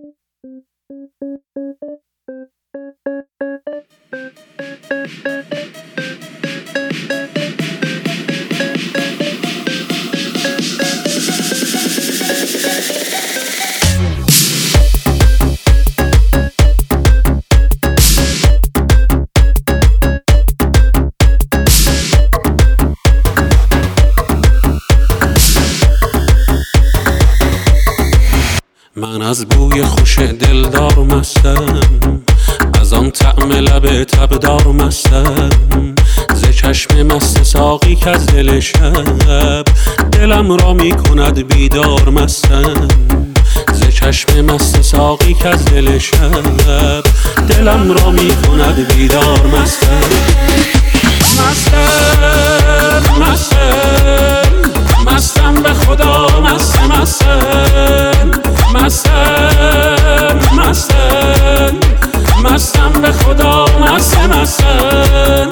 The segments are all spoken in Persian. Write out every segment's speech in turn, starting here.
من از بوی خوش دلدار مستم، از آن طعم لب تبدار مستم، ز چشم مست ساقی که از دل شب دلم را می کند بیدار مستم، ز چشم مست ساقی که از دل شب دلم را می کند بیدار مستم. مستم مستم مستم به خدا مستم مستم مستم مستم مستم به خدا مستم مستم.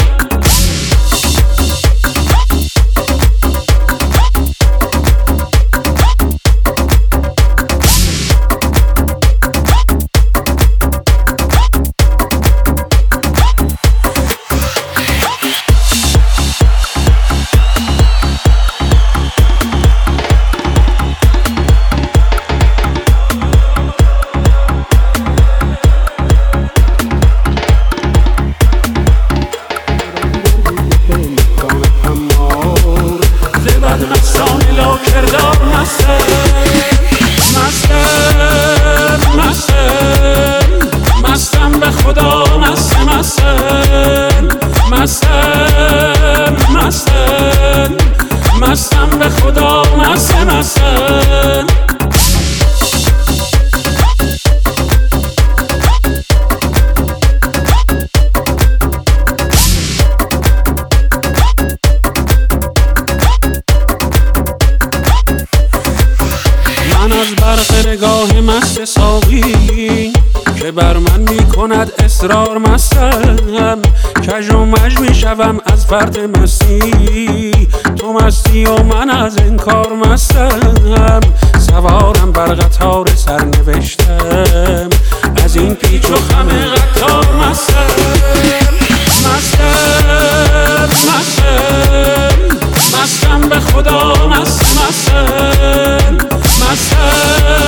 مستم به خدا مستم مستم مستم مستم مستم به خدا مستم مستم. من از برق نگاه مست ساقی که بر من می کند اصرار مستم، کج و مج می شوم از فرط مستی، تو مستی و من از انکار مستم، سوارم بر قطار سرنوشتم، از این پیچ و خم قطار مستم. مستم مستم مستم به خدا مستم مستم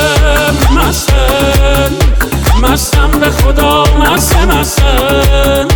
مستم مستم مستم به خدا مستم مستم.